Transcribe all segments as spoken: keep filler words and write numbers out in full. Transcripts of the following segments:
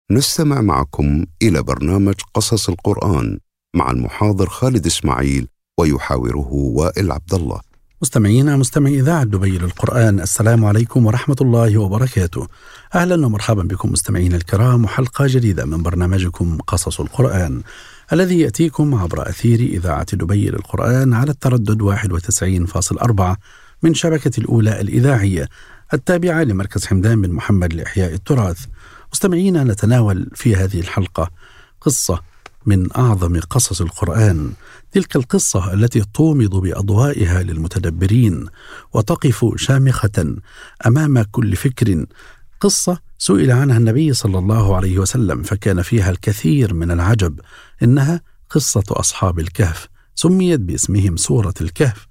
نستمع معكم إلى برنامج قصص القرآن مع المحاضر خالد إسماعيل ويحاوره وائل عبد الله. مستمعينا مستمعي إذاعة دبي للقرآن، السلام عليكم ورحمة الله وبركاته. أهلا ومرحبا بكم مستمعينا الكرام، وحلقة جديدة من برنامجكم قصص القرآن الذي يأتيكم عبر أثير إذاعة دبي للقرآن على التردد واحد وتسعين فاصلة أربعة من شبكة الأولى الإذاعية التابعة لمركز حمدان بن محمد لإحياء التراث. مستمعينا، نتناول في هذه الحلقة قصة من أعظم قصص القرآن، تلك القصة التي تومض بأضوائها للمتدبرين وتقف شامخة أمام كل فكر. قصة سئل عنها النبي صلى الله عليه وسلم فكان فيها الكثير من العجب. إنها قصة أصحاب الكهف، سميت باسمهم سورة الكهف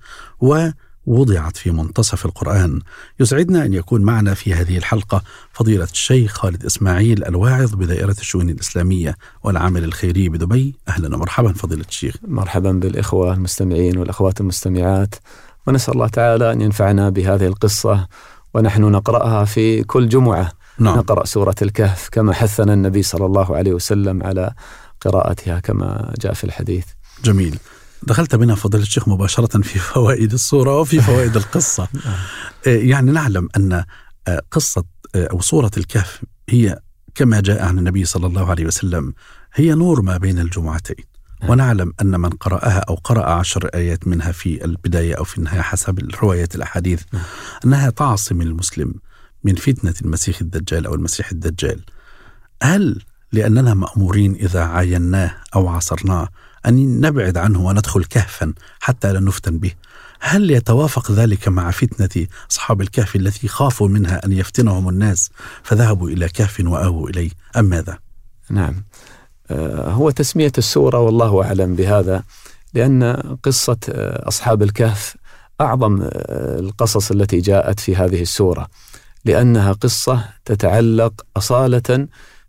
ووضعت في منتصف القرآن. يسعدنا أن يكون معنا في هذه الحلقة فضيلة الشيخ خالد إسماعيل، الواعظ بدائرة الشؤون الإسلامية والعمل الخيري بدبي. أهلا ومرحبا فضيلة الشيخ. مرحبا بالإخوة المستمعين والأخوات المستمعات، ونسأل الله تعالى أن ينفعنا بهذه القصة ونحن نقرأها في كل جمعة. نعم. نقرأ سورة الكهف كما حثنا النبي صلى الله عليه وسلم على قراءتها كما جاء في الحديث. جميل. دخلت بنا فضيلة الشيخ مباشرة في فوائد السورة وفي فوائد القصة. يعني نعلم أن قصة أو سورة الكهف هي كما جاء عن النبي صلى الله عليه وسلم هي نور ما بين الجمعتين، ونعلم أن من قرأها أو قرأ عشر آيات منها في البداية أو في النهاية حسب الرواية الأحاديث أنها تعصم المسلم من فتنة المسيح الدجال أو المسيح الدجال. هل لأننا مأمورين إذا عايناه أو عصرناه أن نبعد عنه وندخل كهفا حتى لا نفتن به؟ هل يتوافق ذلك مع فتنة أصحاب الكهف التي خافوا منها أن يفتنهم الناس فذهبوا إلى كهف وآووا إليه، أم ماذا؟ نعم، هو تسمية السورة والله أعلم بهذا، لأن قصة أصحاب الكهف أعظم القصص التي جاءت في هذه السورة، لأنها قصة تتعلق أصالة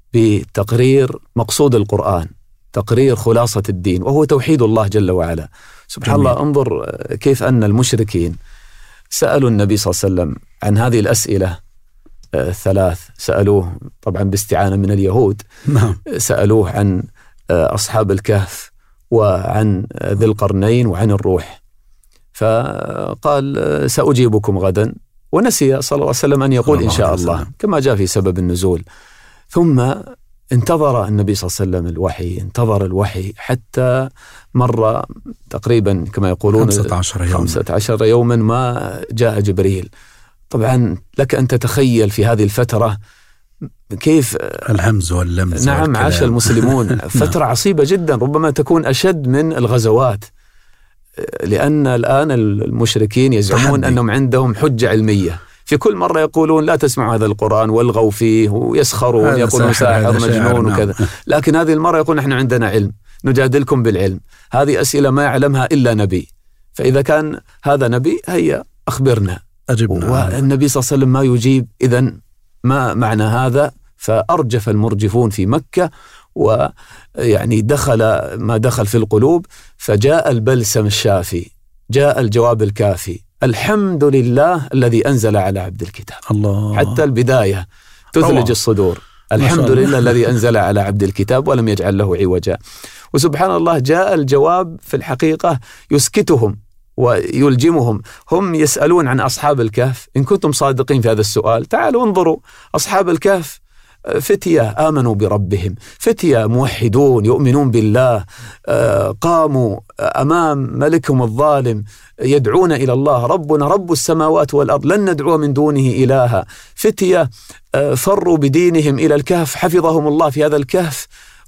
بتقرير مقصود القرآن، تقرير خلاصة الدين، وهو توحيد الله جل وعلا. سبحان جميل. الله، انظر كيف أن المشركين سألوا النبي صلى الله عليه وسلم عن هذه الأسئلة الثلاث. سألوه طبعا باستعانة من اليهود. نعم. سألوه عن أصحاب الكهف وعن ذي القرنين وعن الروح، فقال سأجيبكم غدا، ونسي صلى الله عليه وسلم أن يقول إن شاء الله كما جاء في سبب النزول. ثم انتظر النبي صلى الله عليه وسلم الوحي، انتظر الوحي حتى مر تقريبا كما يقولون خمسة عشر يوما خمسة عشر يوما ما جاء جبريل. طبعا لك أن تتخيل في هذه الفترة كيف الهمز واللمز. نعم، والكلام. عاش المسلمون فترة عصيبة جدا، ربما تكون أشد من الغزوات، لأن الآن المشركين يزعمون تحدي. أنهم عندهم حجة علمية، في كل مرة يقولون لا تسمعوا هذا القرآن والغوا فيه ويسخرون، يقولون ساحر مجنون وكذا. لكن هذه المرة يقول نحن عندنا علم، نجادلكم بالعلم. هذه أسئلة ما يعلمها إلا نبي، فإذا كان هذا نبي هيا أخبرنا، أجبنا. والنبي صلى الله عليه وسلم ما يجيب. إذن ما معنى هذا؟ فأرجف المرجفون في مكة، ويعني دخل ما دخل في القلوب، فجاء البلسم الشافي، جاء الجواب الكافي، الحمد لله الذي أنزل على عبد الكتاب. الله. حتى البداية تثلج الله. الصدور. الحمد لله الذي أنزل على عبد الكتاب ولم يجعل له عوجا. وسبحان الله جاء الجواب في الحقيقة يسكتهم ويلجمهم. هم يسألون عن أصحاب الكهف، إن كنتم صادقين في هذا السؤال تعالوا انظروا. أصحاب الكهف فتية آمنوا بربهم، فتية موحدون يؤمنون بالله، قاموا أمام ملكهم الظالم يدعون إلى الله، ربنا رب السماوات والأرض لن ندعو من دونه إلها. فتية فروا بدينهم إلى الكهف، حفظهم الله في هذا الكهف.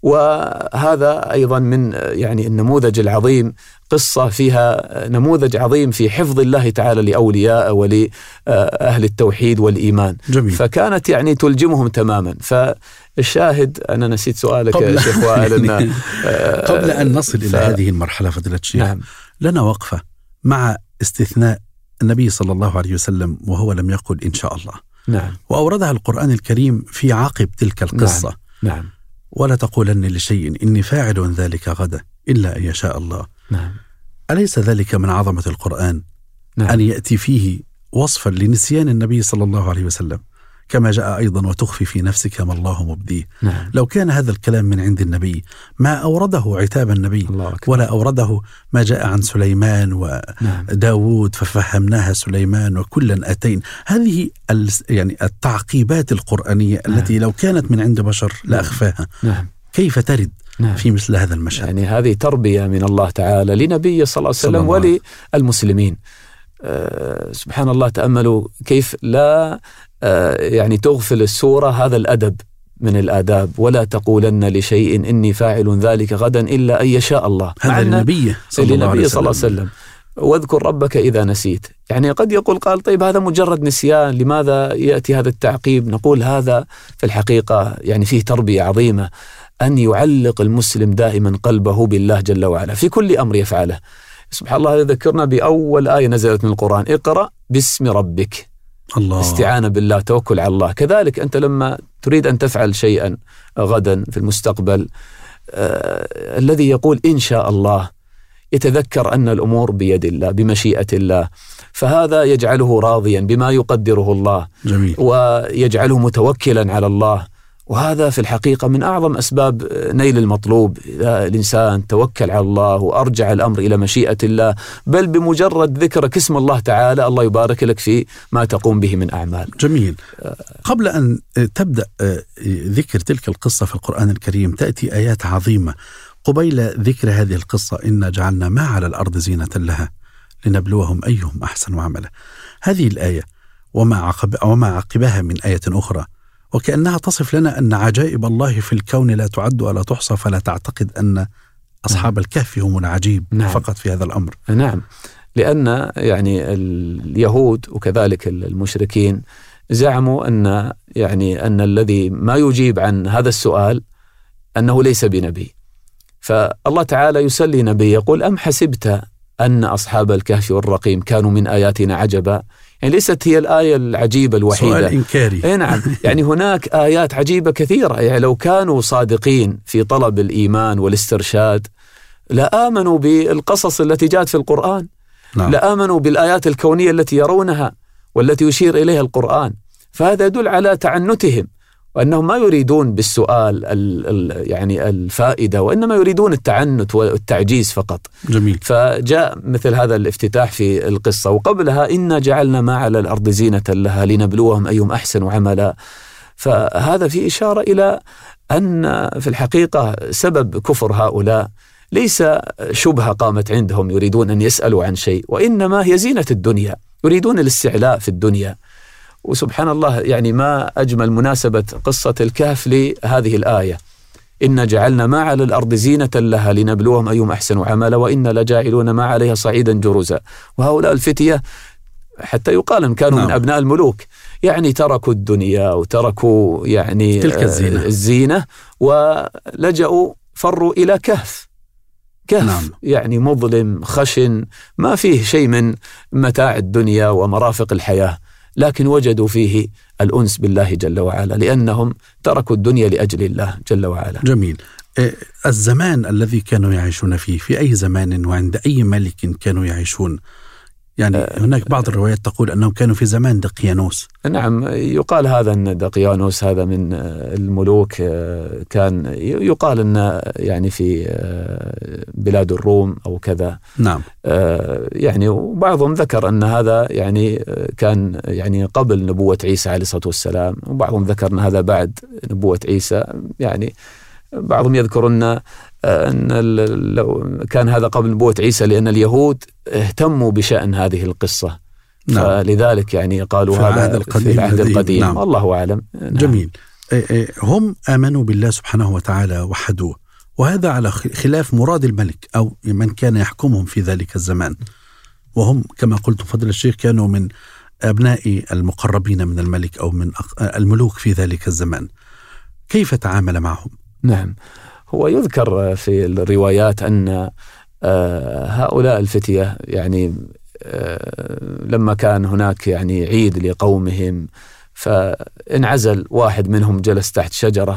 وهذا أيضا من يعني النموذج العظيم، قصة فيها نموذج عظيم في حفظ الله تعالى لأولياء ولأهل التوحيد والإيمان. جميل. فكانت يعني تلجمهم تماما. فالشاهد أنا نسيت سؤالك يا شيخ وائل. قبل أن نصل ف... إلى هذه المرحلة فضيلة الشيخ، نعم. لنا وقفة مع استثناء النبي صلى الله عليه وسلم وهو لم يقل إن شاء الله. نعم. وأوردها القرآن الكريم في عقب تلك القصة. نعم. نعم. ولا تقولن لشيء إني فاعل ذلك غدا إلا أن يشاء الله. نعم. أليس ذلك من عظمة القرآن؟ نعم. أن يأتي فيه وصفا لنسيان النبي صلى الله عليه وسلم، كما جاء أيضا وتخفي في نفسك ما الله مبديه. نعم. لو كان هذا الكلام من عند النبي ما أورده عتاب النبي، ولا أورده ما جاء عن سليمان وداود ففهمناها سليمان وكلا أتين. هذه يعني التعقيبات القرآنية نعم. التي لو كانت من عند بشر لأخفاها. نعم. كيف ترد نعم. في مثل هذا المشهد؟ يعني هذه تربية من الله تعالى لنبي صلى الله عليه وسلم وللمسلمين. أه سبحان الله، تأملوا كيف لا أه يعني تغفل السورة هذا الأدب من الآداب. ولا تقولن لشيء إني فاعل ذلك غدا إلا أن يشاء الله. هذا النبي صلى الله عليه وسلم. واذكر ربك إذا نسيت. يعني قد يقول قال طيب هذا مجرد نسيان، لماذا يأتي هذا التعقيب؟ نقول هذا في الحقيقة يعني فيه تربية عظيمة، أن يعلق المسلم دائما قلبه بالله جل وعلا في كل أمر يفعله. سبحان الله، يذكرنا بأول آية نزلت من القرآن: اقرأ باسم ربك. الله. استعانة بالله، توكل على الله. كذلك أنت لما تريد أن تفعل شيئا غدا في المستقبل، آه الذي يقول إن شاء الله يتذكر أن الأمور بيد الله بمشيئة الله، فهذا يجعله راضيا بما يقدره الله. جميل. ويجعله متوكلا على الله، وهذا في الحقيقة من أعظم أسباب نيل المطلوب. إذا الإنسان توكل على الله وأرجع الأمر إلى مشيئة الله، بل بمجرد ذكرك اسم الله تعالى الله يبارك لك في ما تقوم به من أعمال. جميل. قبل أن تبدأ ذكر تلك القصة في القرآن الكريم تأتي آيات عظيمة قبيل ذكر هذه القصة: إنا جعلنا ما على الأرض زينة لها لنبلوهم أيهم أحسن عملا. هذه الآية وما عقب وما عقبها من آية أخرى، وكأنها تصف لنا أن عجائب الله في الكون لا تعد ولا تحصى، فلا تعتقد أن أصحاب الكهف هم العجيب نعم. فقط في هذا الأمر. نعم، لأن يعني اليهود وكذلك المشركين زعموا أن يعني أن الذي ما يجيب عن هذا السؤال أنه ليس بنبي. فالله تعالى يسلي نبي يقول: أم حسبت أن أصحاب الكهف والرقيم كانوا من آياتنا عجبا. يعني ليست هي الآية العجيبة الوحيدة، سؤال إنكاري. إيه نعم. يعني هناك آيات عجيبة كثيرة، يعني لو كانوا صادقين في طلب الإيمان والاسترشاد لآمنوا بالقصص التي جاءت في القرآن. نعم. لآمنوا بالآيات الكونية التي يرونها والتي يشير إليها القرآن. فهذا يدل على تعنتهم، وأنهم ما يريدون بالسؤال ال ال يعني الفائدة، وإنما يريدون التعنت والتعجيز فقط. جميل. فجاء مثل هذا الافتتاح في القصة. وقبلها: إنا جعلنا ما على الأرض زينة لها لنبلوهم أيهم أحسن عملا. فهذا في إشارة إلى أن في الحقيقة سبب كفر هؤلاء ليس شبهة قامت عندهم يريدون أن يسألوا عن شيء، وإنما هي زينة الدنيا، يريدون الاستعلاء في الدنيا. وسبحان الله، يعني ما أجمل مناسبة قصة الكهف لهذه الآية: إنا جعلنا ما على الأرض زينة لها لنبلوهم أيهم أحسن عملا وإنا لجاعلون ما عليها صعيدا جرزا. وهؤلاء الفتية حتى يقال أن كانوا نعم. من أبناء الملوك، يعني تركوا الدنيا وتركوا يعني تلك الزينة, الزينة ولجأوا فروا إلى كهف كهف نعم. يعني مظلم خشن، ما فيه شيء من متاع الدنيا ومرافق الحياة، لكن وجدوا فيه الأنس بالله جل وعلا، لأنهم تركوا الدنيا لأجل الله جل وعلا. جميل. الزمان الذي كانوا يعيشون فيه، في أي زمان وعند أي ملك كانوا يعيشون؟ يعني هناك بعض الروايات تقول أنهم كانوا في زمان دقيانوس. نعم، يقال هذا أن دقيانوس هذا من الملوك، كان يقال أن يعني في بلاد الروم أو كذا. نعم. يعني وبعضهم ذكر أن هذا يعني كان يعني قبل نبوة عيسى عليه الصلاة والسلام، وبعضهم ذكر أن هذا بعد نبوة عيسى. يعني بعضهم يذكر أن أن لو كان هذا قبل نبوة عيسى، لأن اليهود اهتموا بشأن هذه القصة. نعم. فلذلك يعني قالوا هذا في العهد القديم. نعم. الله أعلم. نعم. جميل. هم آمنوا بالله سبحانه وتعالى وحدوه، وهذا على خلاف مراد الملك أو من كان يحكمهم في ذلك الزمان، وهم كما قلت فضل الشيخ كانوا من أبناء المقربين من الملك أو من الملوك في ذلك الزمان. كيف تعامل معهم؟ نعم، هو يذكر في الروايات أن هؤلاء الفتية يعني لما كان هناك يعني عيد لقومهم، فانعزل واحد منهم جلس تحت شجرة،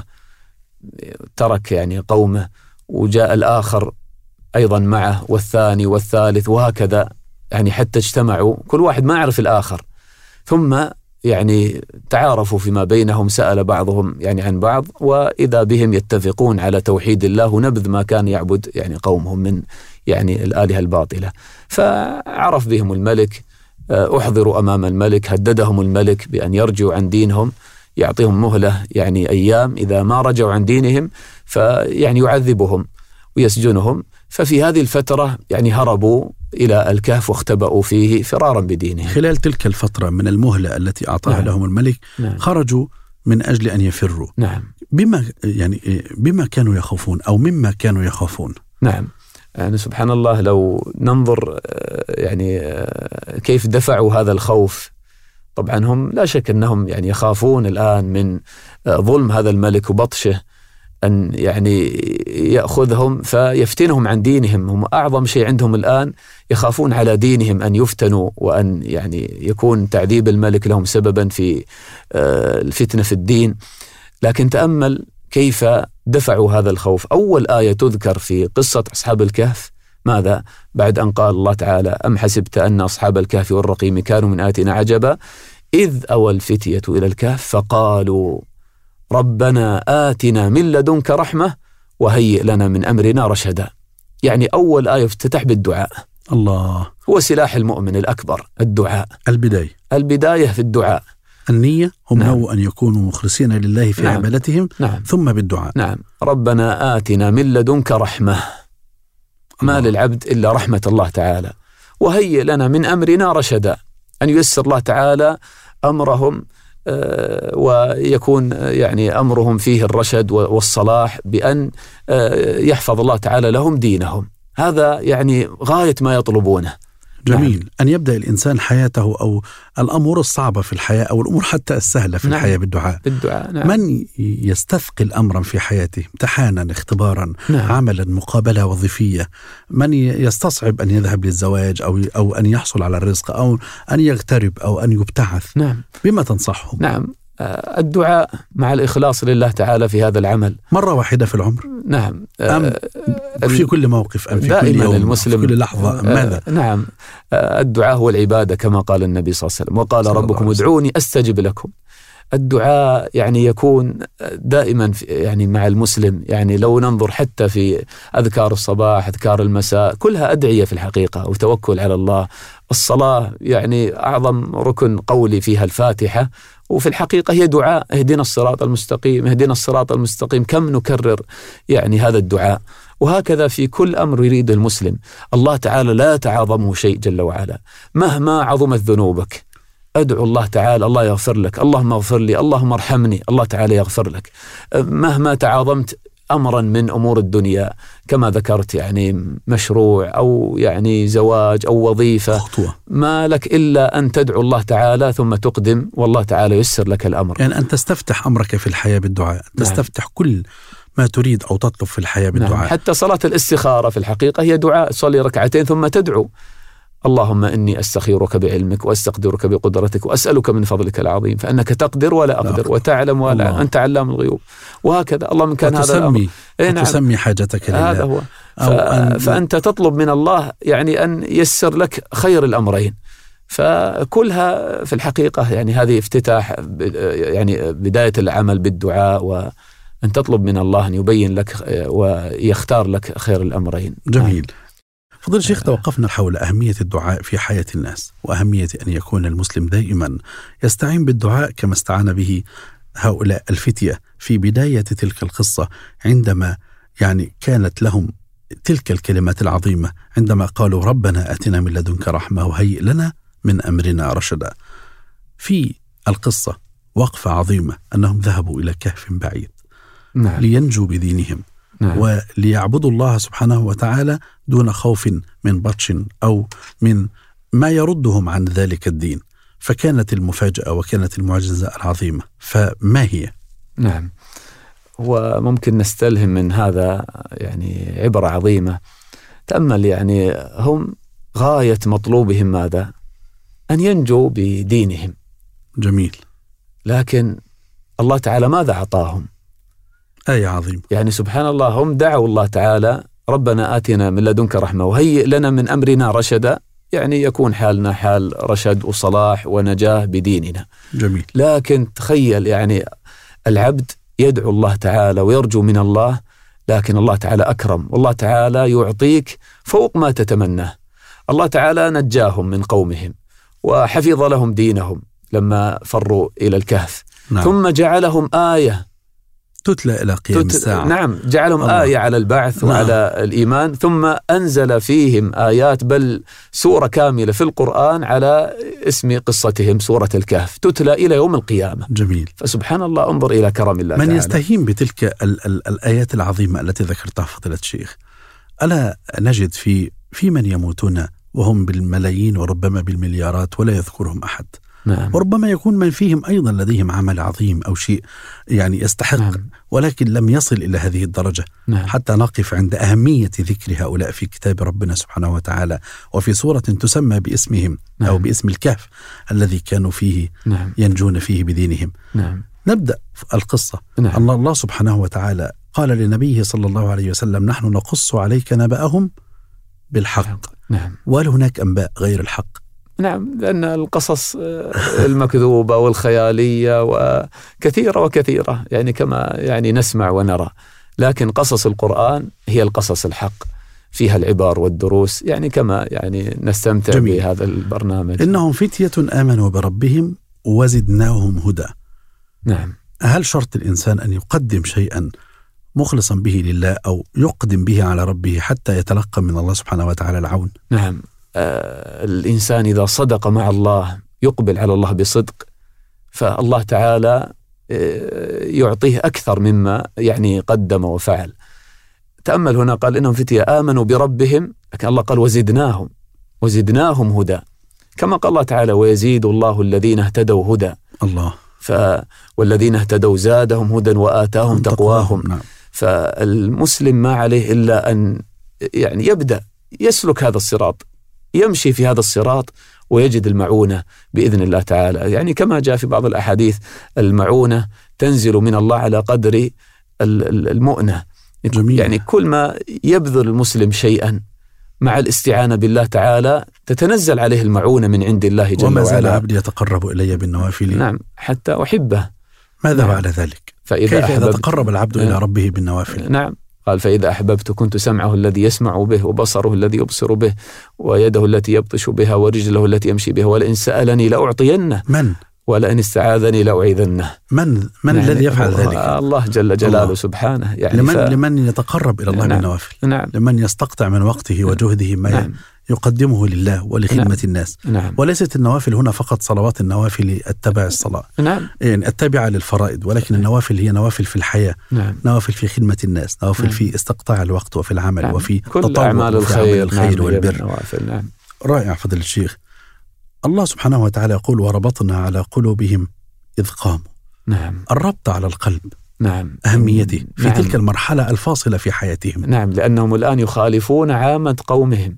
ترك يعني قومه، وجاء الآخر أيضا معه، والثاني والثالث، وهكذا يعني حتى اجتمعوا، كل واحد ما يعرف الآخر. ثم يعني تعارفوا فيما بينهم، سأل بعضهم يعني عن بعض، وإذا بهم يتفقون على توحيد الله ونبذ ما كان يعبد يعني قومهم من يعني الآلهة الباطلة. فعرف بهم الملك، أحضروا أمام الملك، هددهم الملك بأن يرجعوا عن دينهم، يعطيهم مهلة يعني أيام، إذا ما رجعوا عن دينهم فيعني يعذبهم ويسجنهم. ففي هذه الفترة يعني هربوا إلى الكهف واختبأوا فيه فرارا بدينهم. خلال تلك الفترة من المهلة التي أعطاها نعم. لهم الملك نعم. خرجوا من أجل أن يفروا. نعم. بما يعني بما كانوا يخافون أو مما كانوا يخافون. نعم. يعني سبحان الله، لو ننظر يعني كيف دفعوا هذا الخوف. طبعا هم لا شك أنهم يعني يخافون الآن من ظلم هذا الملك وبطشه، أن يعني يأخذهم فيفتنهم عن دينهم. هم أعظم شيء عندهم الآن يخافون على دينهم أن يفتنوا، وأن يعني يكون تعذيب الملك لهم سببا في الفتنة في الدين. لكن تأمل كيف دفعوا هذا الخوف. أول آية تذكر في قصة أصحاب الكهف ماذا؟ بعد أن قال الله تعالى: أم حسبت أن أصحاب الكهف والرقيم كانوا من آياتنا عجبا إذ أوى الفتية إلى الكهف فقالوا ربنا آتنا من لدنك رحمة وهيئ لنا من أمرنا رشدا. يعني أول آية افتتح بالدعاء. الله، هو سلاح المؤمن الأكبر الدعاء. البداية البداية في الدعاء. النية هم نعم. نووا أن يكونوا مخلصين لله في نعم. عبادتهم نعم. ثم بالدعاء. نعم. ربنا آتنا من لدنك رحمة. ما الله. للعبد إلا رحمة الله تعالى. وهيئ لنا من أمرنا رشدا، أن ييسر الله تعالى أمرهم ويكون يعني أمرهم فيه الرشد والصلاح، بأن يحفظ الله تعالى لهم دينهم. هذا يعني غاية ما يطلبونه. جميل. نعم. أن يبدأ الإنسان حياته أو الأمور الصعبة في الحياة أو الأمور حتى السهلة في نعم. الحياة بالدعاء. بالدعاء. نعم. من يستثقل أمرا في حياته، امتحانا، اختبارا، نعم. عملا، مقابلة وظيفية، من يستصعب أن يذهب للزواج أو أو أن يحصل على الرزق أو أن يغترب أو أن يبتعث، نعم. بما تنصحهم؟ نعم. الدعاء مع الإخلاص لله تعالى في هذا العمل. مرة واحدة في العمر؟ نعم. أم في كل موقف أم في دائما كل يوم المسلم في كل لحظة؟ ماذا؟ نعم. الدعاء هو العبادة كما قال النبي صلى الله عليه وسلم: وقال ربكم ادعوني أستجب لكم. الدعاء يعني يكون دائما يعني مع المسلم. يعني لو ننظر حتى في أذكار الصباح، أذكار المساء، كلها أدعية في الحقيقة وتوكل على الله. الصلاة يعني أعظم ركن قولي فيها الفاتحة، وفي الحقيقة هي دعاء: اهدنا الصراط المستقيم، اهدنا الصراط المستقيم. كم نكرر يعني هذا الدعاء. وهكذا في كل أمر يريد المسلم. الله تعالى لا يتعاظمه شيء جل وعلا. مهما عظمت ذنوبك أدعو الله تعالى: الله يغفر لك، اللهم اغفر لي، اللهم ارحمني، الله تعالى يغفر لك. مهما تعاظمت أمرا من أمور الدنيا كما ذكرت، يعني مشروع أو يعني زواج أو وظيفة، خطوة، ما لك إلا أن تدعو الله تعالى ثم تقدم، والله تعالى يسر لك الأمر. يعني أن تستفتح أمرك في الحياة بالدعاء، تستفتح نعم. كل ما تريد أو تطلب في الحياة بالدعاء. نعم. حتى صلاة الاستخارة في الحقيقة هي دعاء. صلي ركعتين ثم تدعو: اللهم إني أستخيرك بعلمك وأستقدرك بقدرتك وأسألك من فضلك العظيم فإنك تقدر ولا أقدر لا وتعلم ولا الله. أنت علام الغيوب. وهكذا اللهم كان هذا الأمر وتسمي نعم. حاجتك لله. هذا هو. ف... أن... فأنت تطلب من الله يعني أن يسر لك خير الأمرين. فكلها في الحقيقة يعني هذه افتتاح يعني بداية العمل بالدعاء، وأن تطلب من الله أن يبين لك ويختار لك خير الأمرين. جميل. فضل الشيخ، توقفنا حول أهمية الدعاء في حياة الناس، وأهمية أن يكون المسلم دائما يستعين بالدعاء كما استعان به هؤلاء الفتية في بداية تلك القصة، عندما يعني كانت لهم تلك الكلمات العظيمة عندما قالوا ربنا آتنا من لدنك رحمة وهيئ لنا من أمرنا رشدا. في القصة وقفة عظيمة، أنهم ذهبوا إلى كهف بعيد نعم. لينجوا بدينهم نعم. وليعبدوا الله سبحانه وتعالى دون خوف من بطش أو من ما يردهم عن ذلك الدين. فكانت المفاجأة وكانت المعجزة العظيمة. فما هي؟ نعم. وممكن نستلهم من هذا يعني عبرة عظيمة. تأمل، يعني هم غاية مطلوبهم ماذا؟ أن ينجوا بدينهم. جميل. لكن الله تعالى ماذا أعطاهم؟ آية عظيمة. يعني سبحان الله، هم دعوا الله تعالى ربنا آتنا من لدنك رحمة وهيئ لنا من أمرنا رشدا. يعني يكون حالنا حال رشد وصلاح ونجاة بديننا. جميل. لكن تخيل يعني العبد يدعو الله تعالى ويرجو من الله، لكن الله تعالى أكرم، والله تعالى يعطيك فوق ما تتمناه. الله تعالى نجاهم من قومهم وحفظ لهم دينهم لما فروا إلى الكهف. نعم. ثم جعلهم آية تتلى إلى قيام تت... الساعة. نعم، جعلهم الله. آية على البعث. نعم. وعلى الإيمان، ثم أنزل فيهم آيات، بل سورة كاملة في القرآن على اسم قصتهم، سورة الكهف، تتلى إلى يوم القيامة. جميل. فسبحان الله، انظر إلى كرم الله من تعالى. يستهين بتلك ال- ال- الآيات العظيمة التي ذكرتها فضيلة الشيخ، ألا نجد في في من يموتون وهم بالملايين وربما بالمليارات ولا يذكرهم أحد. نعم. وربما يكون من فيهم أيضا لديهم عمل عظيم أو شيء يعني يستحق. نعم. ولكن لم يصل إلى هذه الدرجة. نعم. حتى نقف عند أهمية ذكر هؤلاء في كتاب ربنا سبحانه وتعالى، وفي سورة تسمى باسمهم. نعم. أو باسم الكهف الذي كانوا فيه. نعم. ينجون فيه بدينهم. نعم. نبدأ القصة. نعم. أن الله سبحانه وتعالى قال لنبيه صلى الله عليه وسلم: نحن نقص عليك نبأهم بالحق. نعم. وهل هناك أنباء غير الحق؟ نعم، لأن القصص المكذوبة والخيالية وكثيرة وكثيرة، يعني كما يعني نسمع ونرى، لكن قصص القرآن هي القصص الحق، فيها العبار والدروس، يعني كما يعني نستمتع جميل. بهذا البرنامج. إنهم فتية آمنوا بربهم وزدناهم هدى. نعم. هل شرط الإنسان أن يقدم شيئا مخلصا به لله أو يقدم به على ربه حتى يتلقى من الله سبحانه وتعالى العون؟ نعم. آه الإنسان إذا صدق مع الله، يقبل على الله بصدق، فالله تعالى آه يعطيه أكثر مما يعني قدم وفعل. تأمل هنا، قال إنهم فتية آمنوا بربهم، لكن الله قال وزدناهم وزدناهم هدى، كما قال الله تعالى ويزيد الله الذين اهتدوا هدى. الله. ف والذين اهتدوا زادهم هدى وآتاهم تقواهم. نعم. فالمسلم ما عليه إلا أن يعني يبدأ يسلك هذا الصراط، يمشي في هذا الصراط ويجد المعونة بإذن الله تعالى. يعني كما جاء في بعض الأحاديث، المعونة تنزل من الله على قدر المؤنة. جميل. يعني كل ما يبذل المسلم شيئا مع الاستعانة بالله تعالى تتنزل عليه المعونة من عند الله جل وعلا. وما زال عبدي يتقرب إلي بالنوافل. نعم، حتى أحبه. ماذا نعم. بعد ذلك؟ فإذا كيف إذا تقرب العبد إلى ربه بالنوافل؟ نعم، قال فإذا أحببت كنت سمعه الذي يسمع به، وبصره الذي يبصر به، ويده التي يبطش بها، ورجله التي يمشي بها، ولئن سألني لأعطينه، من؟ ولئن استعاذني لأعيذنه. من من يعني الذي يفعل ذلك؟ الله جل جلاله الله. سبحانه. يعني لمن, ف... لمن يتقرب إلى الله نعم. بالنوافل. نعم. لمن يستقطع من وقته وجهده ما نعم. يقدمه لله ولخدمة نعم. الناس. نعم. وليست النوافل هنا فقط صلوات النوافل التبع الصلاة، نعم. يعني التابعة للفرائض، ولكن نعم. النوافل هي نوافل في الحياة. نعم. نوافل في خدمة الناس، نوافل نعم. في استقطاع الوقت وفي العمل. نعم. وفي كل أعمال الخير, الخير نعم. والبر. نعم. رائع فضل الشيخ. الله سبحانه وتعالى يقول وربطنا على قلوبهم إذ قاموا. نعم. الربط على القلب. نعم. أهميته في نعم. تلك المرحلة الفاصلة في حياتهم. نعم، لأنهم الآن يخالفون عامة قومهم،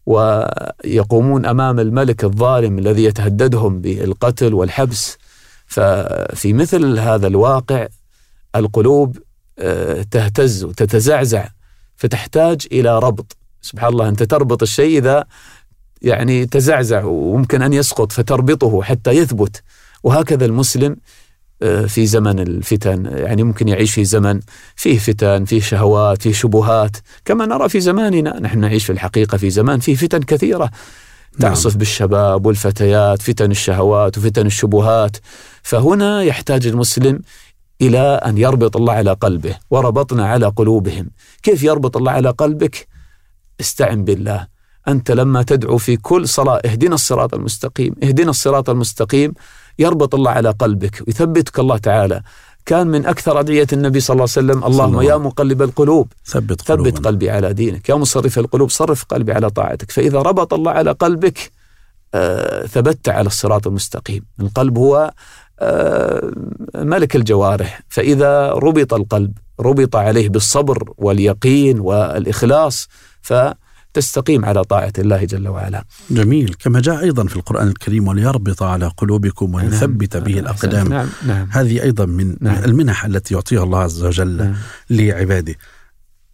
ويقومون أمام الملك الظالم الذي يتهددهم بالقتل والحبس. ففي مثل هذا الواقع القلوب تهتز وتتزعزع، فتحتاج إلى ربط. سبحان الله، أنت تربط الشيء إذا يعني تزعزع وممكن أن يسقط، فتربطه حتى يثبت. وهكذا المسلم في زمن الفتن، يعني ممكن يعيش في زمن فيه فتن، فيه شهوات، فيه شبهات، كما نرى في زماننا. نحن نعيش في الحقيقة في زمان فيه فتن كثيرة تعصف نعم. بالشباب والفتيات، فتن الشهوات وفتن الشبهات. فهنا يحتاج المسلم إلى أن يربط الله على قلبه. وربطنا على قلوبهم. كيف يربط الله على قلبك؟ استعن بالله. أنت لما تدعو في كل صلاة اهدنا الصراط المستقيم، اهدنا الصراط المستقيم، يربط الله على قلبك ويثبتك الله تعالى. كان من أكثر أدعية النبي صلى الله عليه وسلم اللهم يا مقلب القلوب ثبت, ثبت قلبي على دينك، يا مصرف القلوب صرف قلبي على طاعتك. فإذا ربط الله على قلبك آه ثبت على الصراط المستقيم. القلب هو آه ملك الجوارح، فإذا ربط القلب ربط عليه بالصبر واليقين والإخلاص، ف تستقيم على طاعة الله جل وعلا. جميل. كما جاء أيضا في القرآن الكريم وليربط على قلوبكم ويثبت نعم. به الأقدام. نعم. نعم. هذه أيضا من نعم. المنح التي يعطيها الله عز وجل نعم. لعباده.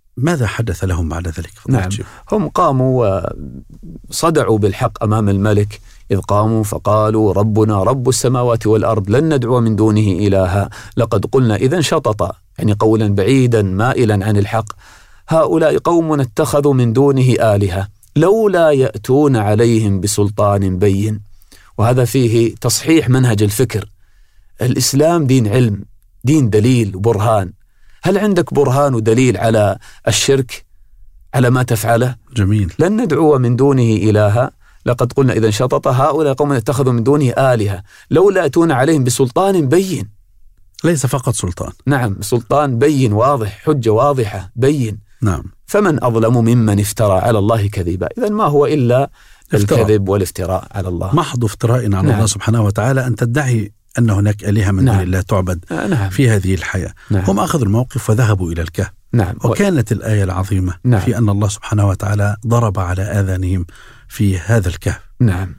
ماذا حدث لهم بعد ذلك؟ نعم، هم قاموا وصدعوا بالحق أمام الملك، إذ قاموا فقالوا ربنا رب السماوات والأرض لن ندعو من دونه إلها لقد قلنا إذن شططا، يعني قولا بعيدا مائلا عن الحق. هؤلاء قوم اتخذوا من دونه آلهة لولا يأتون عليهم بسلطان بين. وهذا فيه تصحيح منهج الفكر. الإسلام دين علم، دين دليل وبرهان. هل عندك برهان ودليل على الشرك، على ما تفعله؟ جميل. لن ندعو من دونه إلها لقد قلنا إذن شططا هؤلاء قوم اتخذوا من دونه آلهة لولا يأتون عليهم بسلطان بين. ليس فقط سلطان، نعم، سلطان بين واضح، حجة واضحة بين. نعم. فمن أظلم ممن افترى على الله كذبا. إذن ما هو إلا افتراء. الكذب والافتراء على الله، محض افتراء على نعم. الله سبحانه وتعالى، أن تدعي أن هناك آلهة من نعم. دون الله تعبد نعم. في هذه الحياة. نعم. هم أخذوا الموقف وذهبوا إلى الكهف. نعم. وكانت الآية العظيمة نعم. في أن الله سبحانه وتعالى ضرب على آذانهم في هذا الكهف. نعم.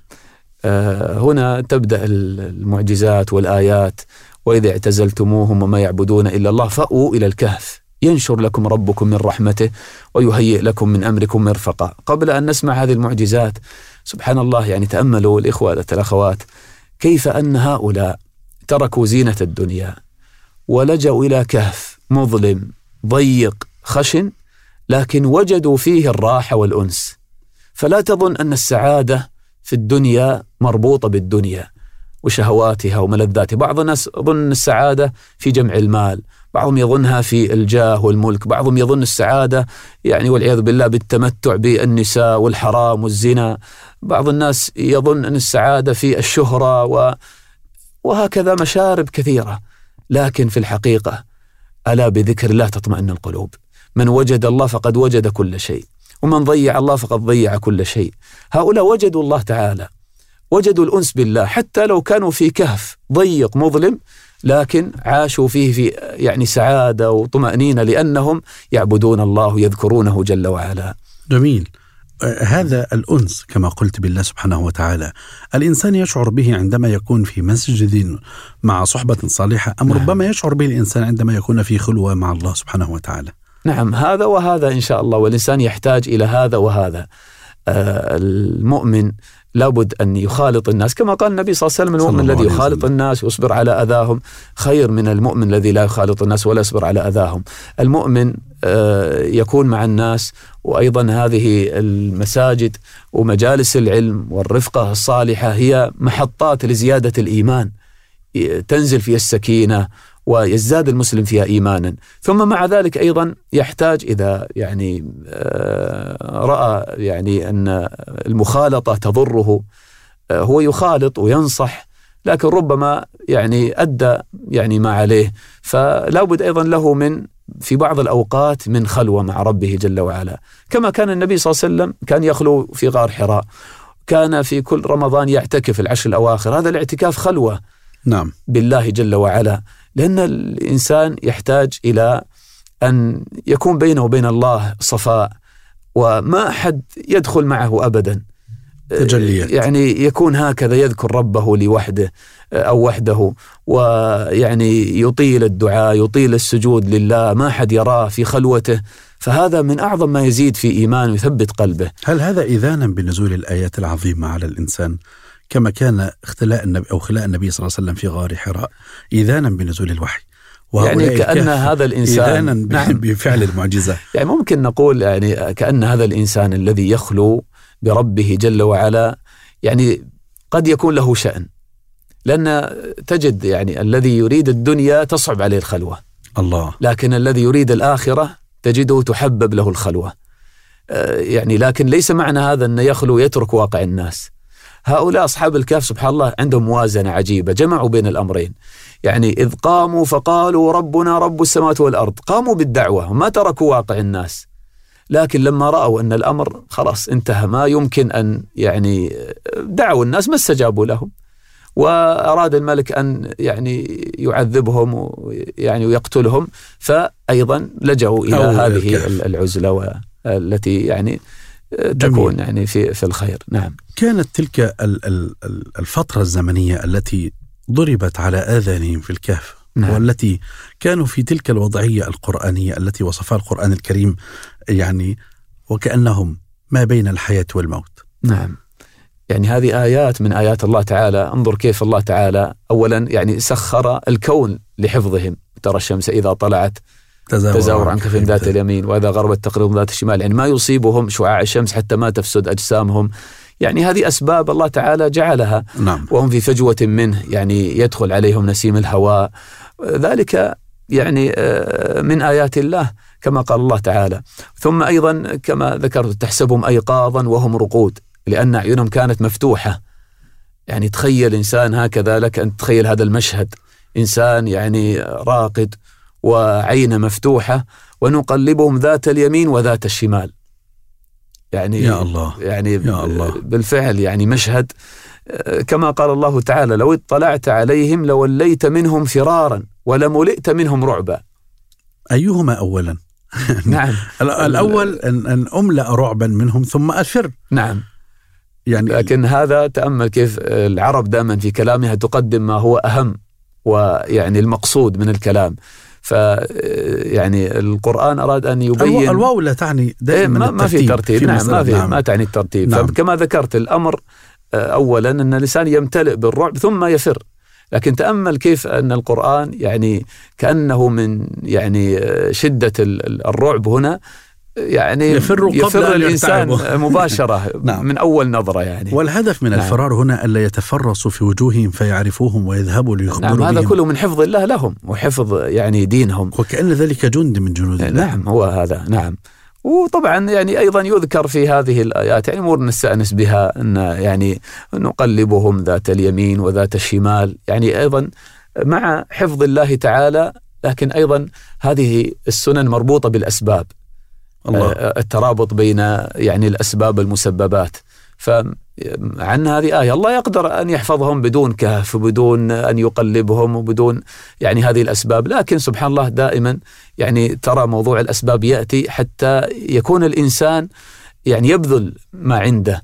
آه هنا تبدأ المعجزات والآيات. وإذا اعتزلتموهم وما يعبدون إلا الله فأووا إلى الكهف ينشر لكم ربكم من رحمته ويهيئ لكم من أمركم مرفقا. قبل أن نسمع هذه المعجزات، سبحان الله، يعني تأملوا الإخوة الأخوات كيف أن هؤلاء تركوا زينة الدنيا ولجأوا إلى كهف مظلم ضيق خشن، لكن وجدوا فيه الراحة والأنس. فلا تظن أن السعادة في الدنيا مربوطة بالدنيا وشهواتها وملذاتها. بعض الناس يظن السعادة في جمع المال، بعضهم يظنها في الجاه والملك، بعضهم يظن السعادة يعني والعياذ بالله بالتمتع بالنساء والحرام والزنا، بعض الناس يظن أن السعادة في الشهرة و... وهكذا مشارب كثيرة. لكن في الحقيقة ألا بذكر الله تطمئن القلوب. من وجد الله فقد وجد كل شيء، ومن ضيع الله فقد ضيع كل شيء. هؤلاء وجدوا الله تعالى، وجدوا الأنس بالله، حتى لو كانوا في كهف ضيق مظلم لكن عاشوا فيه في يعني سعادة وطمأنينة، لأنهم يعبدون الله ويذكرونه جل وعلا. جميل. هذا الأنس كما قلت بالله سبحانه وتعالى الإنسان يشعر به عندما يكون في مسجد مع صحبة صالحة، أم نعم. ربما يشعر به الإنسان عندما يكون في خلوة مع الله سبحانه وتعالى؟ نعم، هذا وهذا إن شاء الله، والإنسان يحتاج إلى هذا وهذا. آه المؤمن لابد أن يخالط الناس، كما قال النبي صلى الله عليه وسلم: المؤمن الذي يخالط الناس ويصبر على أذاهم خير من المؤمن الذي لا يخالط الناس ولا يصبر على أذاهم. المؤمن يكون مع الناس، وأيضا هذه المساجد ومجالس العلم والرفقة الصالحة هي محطات لزيادة الإيمان، تنزل فيها السكينة ويزداد المسلم فيها إيمانا. ثم مع ذلك أيضا يحتاج إذا يعني رأى يعني أن المخالطة تضره هو يخالط وينصح، لكن ربما يعني أدى يعني ما عليه، فلا بد أيضا له من في بعض الأوقات من خلوة مع ربه جل وعلا، كما كان النبي صلى الله عليه وسلم كان يخلو في غار حراء، كان في كل رمضان يعتكف العشر الأواخر. هذا الاعتكاف خلوة نعم بالله جل وعلا، لأن الإنسان يحتاج إلى أن يكون بينه وبين الله صفاء، وما أحد يدخل معه أبدا تجليات، يعني يكون هكذا يذكر ربه لوحده أو وحده، ويعني يطيل الدعاء يطيل السجود لله، ما أحد يراه في خلوته، فهذا من أعظم ما يزيد في إيمان ويثبت قلبه. هل هذا إذانا بنزول الآيات العظيمة على الإنسان كما كان اختلاء النبي أو خلاء النبي صلى الله عليه وسلم في غار حراء إذانا بنزول الوحي، يعني كأن هذا الإنسان إذانا نعم بفعل المعجزة؟ يعني ممكن نقول يعني كأن هذا الإنسان الذي يخلو بربه جل وعلا يعني قد يكون له شأن، لأن تجد يعني الذي يريد الدنيا تصعب عليه الخلوة الله، لكن الذي يريد الآخرة تجده تحبب له الخلوة. يعني لكن ليس معنى هذا أن يخلو يترك واقع الناس. هؤلاء أصحاب الكهف سبحان الله عندهم موازنة عجيبة، جمعوا بين الأمرين. يعني إذ قاموا فقالوا ربنا رب السماوات والأرض، قاموا بالدعوة وما تركوا واقع الناس، لكن لما رأوا أن الأمر خلاص انتهى ما يمكن أن يعني دعوا الناس ما استجابوا لهم، وأراد الملك أن يعني يعذبهم يعني ويقتلهم، فأيضا لجأوا إلى هذه العزلة التي يعني تكون يعني في في الخير. نعم. كانت تلك الفترة الزمنية التي ضربت على آذانهم في الكهف نعم. والتي كانوا في تلك الوضعية القرآنية التي وصفها القرآن الكريم يعني وكأنهم ما بين الحياة والموت. نعم، يعني هذه آيات من آيات الله تعالى. انظر كيف الله تعالى أولا يعني سخر الكون لحفظهم. ترى الشمس إذا طلعت تزاور عن كفهم ذات اليمين وإذا غربت تقرض ذات الشمال، يعني ما يصيبهم شعاع الشمس حتى ما تفسد أجسامهم. يعني هذه أسباب الله تعالى جعلها. نعم. وهم في فجوة منه، يعني يدخل عليهم نسيم الهواء، ذلك يعني من آيات الله كما قال الله تعالى. ثم أيضا كما ذكرت تحسبهم أيقاظا وهم رقود، لأن أعينهم كانت مفتوحة. يعني تخيل إنسان هكذا، لك أن تخيل هذا المشهد، إنسان يعني راقد وعينه مفتوحة ونقلبهم ذات اليمين وذات الشمال. يعني يا الله يعني يا الله. بالفعل يعني مشهد كما قال الله تعالى: لو اطلعت عليهم لوليت منهم فرارا ولملئت منهم رعبا. أيهما أولا؟ نعم. الأول أن, أن أملأ رعبا منهم ثم أفر. نعم. يعني لكن هذا تأمل كيف العرب دائما في كلامها تقدم ما هو أهم ويعني المقصود من الكلام. ف يعني القرآن أراد أن يبين الواو لا تعني دائما ما, ما في ترتيب. في نعم ما في نعم. ما تعني الترتيب. نعم. فكما ذكرت الأمر أولا أن الإنسان يمتلئ بالرعب ثم يفر. لكن تأمل كيف أن القرآن يعني كأنه من يعني شدة الرعب هنا يعني يفر, يفر الإنسان مباشرة. نعم. من أول نظرة يعني. والهدف من نعم. الفرار هنا ألا يتفرسوا في وجوههم فيعرفوهم ويذهبوا ليخبروا نعم. هذا بهم. كله من حفظ الله لهم وحفظ يعني دينهم، وكأن ذلك جند من جنود الله. نعم هو هذا. نعم. وطبعا يعني أيضا يذكر في هذه الآيات يعني أمور نستأنس بها، أن يعني نقلبهم ذات اليمين وذات الشمال، يعني أيضا مع حفظ الله تعالى. لكن أيضا هذه السنن مربوطة بالأسباب. الله. الترابط بين يعني الأسباب المسببات. فعن هذه آية الله يقدر أن يحفظهم بدون كهف وبدون أن يقلبهم وبدون يعني هذه الأسباب. لكن سبحان الله دائما يعني ترى موضوع الأسباب يأتي حتى يكون الإنسان يعني يبذل ما عنده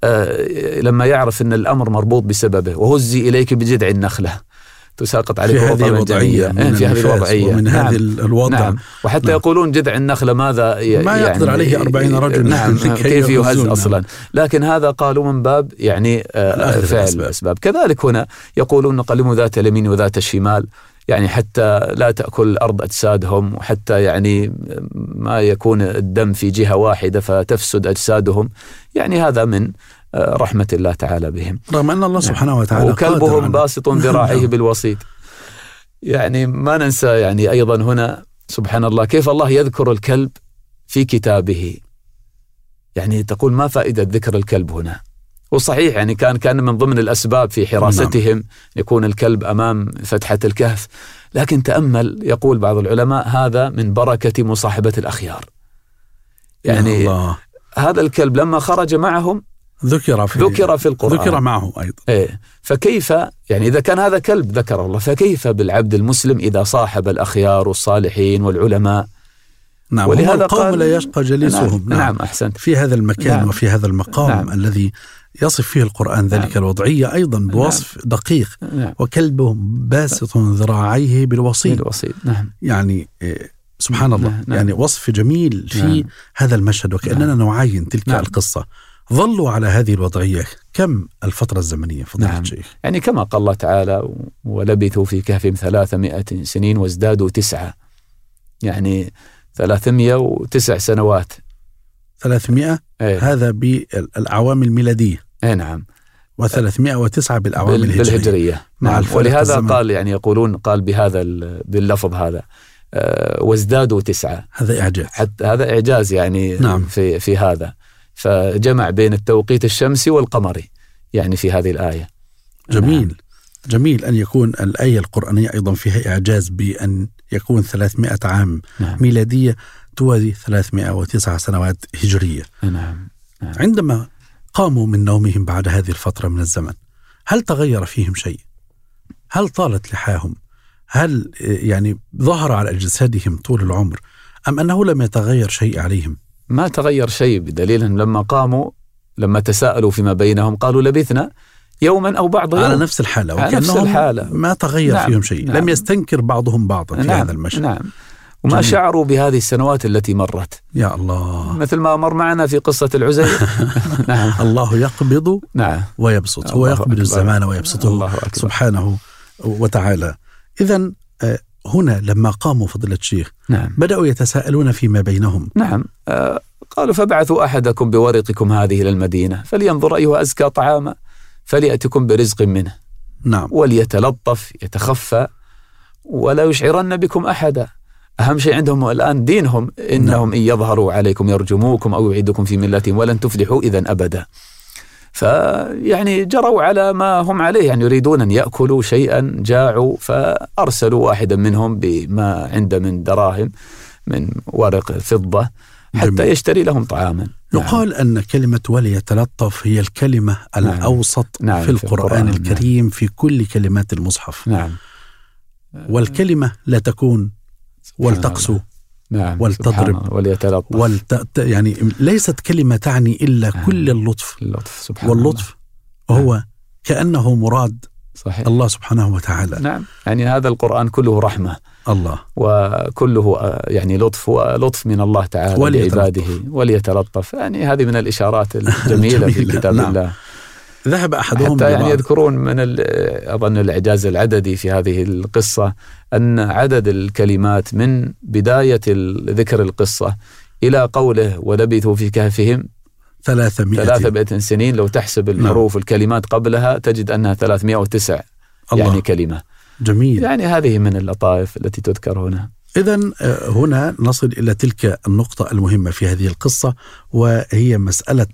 آه لما يعرف أن الأمر مربوط بسببه. وهزي إليك بجذع النخلة تساقط عليك في هذه الوضعية في هذه الوضعية ومن نعم. هذه الوضع. نعم. وحتى نعم. يقولون جذع النخلة ماذا ي... ما يقدر يعني عليه أربعين رجل. نعم. كيف يهز أصلا. لكن هذا قالوا من باب يعني آه فعل الأسباب. كذلك هنا يقولون نقلبهم ذات اليمين وذات الشمال، يعني حتى لا تأكل الأرض أجسادهم، وحتى يعني ما يكون الدم في جهة واحدة فتفسد أجسادهم. يعني هذا من رحمة الله تعالى بهم، رغم أن الله سبحانه وتعالى وكلبهم باسط ذراعيه بالوسيط. يعني ما ننسى يعني أيضا هنا سبحان الله كيف الله يذكر الكلب في كتابه. يعني تقول ما فائدة ذكر الكلب هنا؟ وصحيح يعني كان كان من ضمن الأسباب في حراستهم يكون الكلب أمام فتحة الكهف. لكن تأمل يقول بعض العلماء هذا من بركة مصاحبة الأخيار. يعني الله. هذا الكلب لما خرج معهم ذكر في ذكر في القرآن، ذكر معه أيضا. إيه. فكيف يعني إذا كان هذا كلب ذكر الله، فكيف بالعبد المسلم إذا صاحب الأخيار والصالحين والعلماء؟ نعم. ولهذا القوم لا يشقى جليسهم. نعم. نعم أحسنت. في هذا المكان. نعم. وفي هذا المقام. نعم. الذي يصف فيه القرآن ذلك. نعم. الوضعية أيضا بوصف. نعم. دقيق. نعم. وكلبهم باسط ذراعيه بالوسيط. بالوسيط. نعم. يعني سبحان الله. نعم. يعني وصف جميل في نعم. هذا المشهد، وكأننا نعم. نعاين تلك نعم. القصة. ظلوا على هذه الوضعية كم الفترة الزمنية فضيلة نعم. الشيخ؟ يعني كما قال الله تعالى ولبثوا في كهفهم ثلاثمائة سنين وازدادوا تسعة، يعني ثلاثمائة وتسع سنوات. ثلاثمائة ايه؟ هذا بالأعوام الميلادية. ايه نعم. وثلاثمائة وتسعة بالأعوام بال... الهجرية. بالهجرية. نعم. ولهذا الزمن. قال يعني يقولون قال بهذا باللفظ هذا أه وازدادوا تسعة. هذا إعجاز. حتى هذا إعجاز يعني نعم. في في هذا. فجمع بين التوقيت الشمسي والقمري يعني في هذه الآية. جميل. نعم. جميل أن يكون الآية القرآنية أيضا فيها إعجاز بأن يكون ثلاثمائة عام نعم. ميلادية توازي ثلاثمائة وتسع سنوات هجرية. نعم. نعم. عندما قاموا من نومهم بعد هذه الفترة من الزمن، هل تغير فيهم شيء؟ هل طالت لحاهم؟ هل يعني ظهر على أجسادهم طول العمر، أم أنه لم يتغير شيء عليهم؟ ما تغير شيء، بدليل لما قاموا لما تساءلوا فيما بينهم قالوا لبثنا يوما أو بعض يوم على نفس الحالة، وكأنهم ما تغير نعم. فيهم شيء. نعم. لم يستنكر بعضهم بعضا في نعم. هذا المشهد. نعم. وما جميل. شعروا بهذه السنوات التي مرت. يا الله، مثل ما مر معنا في قصة العزير. نعم. الله يقبض نعم. ويبسط، هو يقبض الزمان ويبسطه الله سبحانه وتعالى. إذن هنا لما قاموا فضيلة الشيخ نعم. بدأوا يتساءلون فيما بينهم. نعم. آه قالوا فبعثوا أحدكم بورقكم هذه إلى المدينة فلينظر أيها أزكى طعاما فليأتكم برزق منه. نعم. وليتلطف يتخفى ولا يشعرن بكم أحدا. أهم شيء عندهم الآن دينهم، إنهم نعم. إن يظهروا عليكم يرجموكم أو يعيدكم في ملتهم ولن تفلحوا إذن أبدا. فيعني جروا على ما هم عليه، يعني يريدون أن يأكلوا شيئا، جاعوا فأرسلوا واحدا منهم بما عنده من دراهم من ورق فضة حتى جميل. يشتري لهم طعاما. يقال نعم. أن كلمة وليتلطف هي الكلمة نعم. الأوسط نعم. في القرآن, في القرآن الكريم نعم. في كل كلمات المصحف. نعم. والكلمة لا تكون ولتقسو نعم. ولتضرب وليتلطف ولت... يعني ليست كلمة تعني إلا نعم. كل اللطف. اللطف سبحان واللطف الله. هو نعم. كأنه مراد صحيح. الله سبحانه وتعالى. نعم. يعني هذا القرآن كله رحمة الله وكله يعني لطف ولطف من الله تعالى لعباده وليتلطف. يعني هذه من الإشارات الجميلة في كتاب نعم. الله. ذهب أحدهم حتى يعني يذكرون من أظن الإعجاز العددي في هذه القصة أن عدد الكلمات من بداية ذكر القصة إلى قوله ولبثوا في كهفهم ثلاثمائة ثلاثمائة سنين، لو تحسب الحروف الكلمات قبلها تجد أنها ثلاثمائة وتسعة يعني كلمة. جميل. يعني هذه من اللطائف التي تذكر هنا. إذن هنا نصل إلى تلك النقطة المهمة في هذه القصة، وهي مسألة